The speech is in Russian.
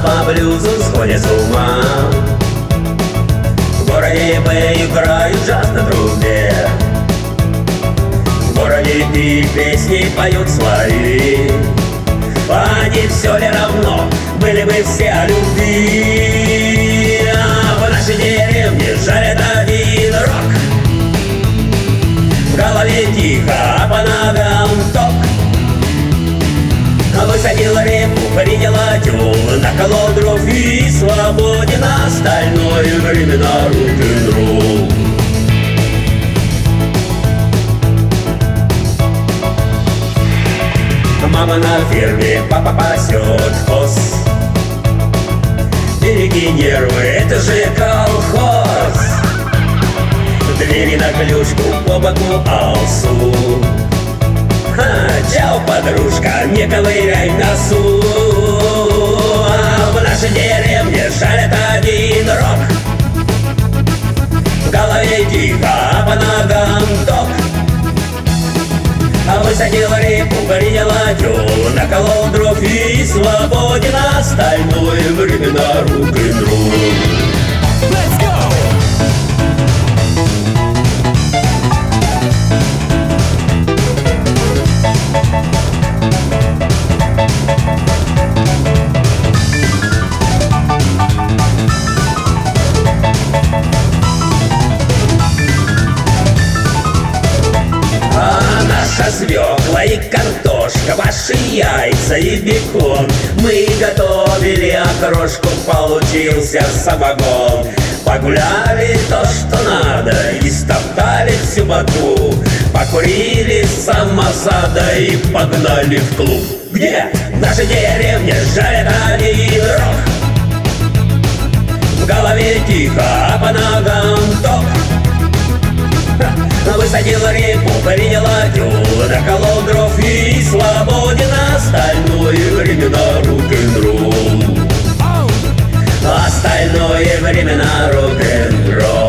по блюзу сходит с ума. В городе Б играют джаз на трубе. В городе Пи песни поют свои. Они все ли равно, были бы все о любви. А в нашей деревне жарят один рок. В голове тихо, а по ногам ток. Высадил репу, принял тюн, наколол дров и свободен остальное время на рок-н-ролл. Мама на ферме, папа пасет коз. Береги нервы, это же колхоз. Двери на клюшку, по боку алсу. Чао, подружка, не ковыряй носу. А в нашей деревне жарят один рок. В голове тихо, а по ногам ток. Высадил репу, принял тюн, наколол дров и свободен остальное время на рок-н-ролл. Let's go! Свекла и картошка, ваши яйца и бекон. Мы готовили окрошку, получился самогон. Погуляли то, что надо, и стоптали всю Баку. Покурили самосада и погнали в клуб. Где? В нашей деревне жарят один рок. В голове тихо, а по ногам ток. Высадил репу, принял тюн, наколол дров и свободен остальное время на рок-н-ролл. Остальное время на рок-н-ролл.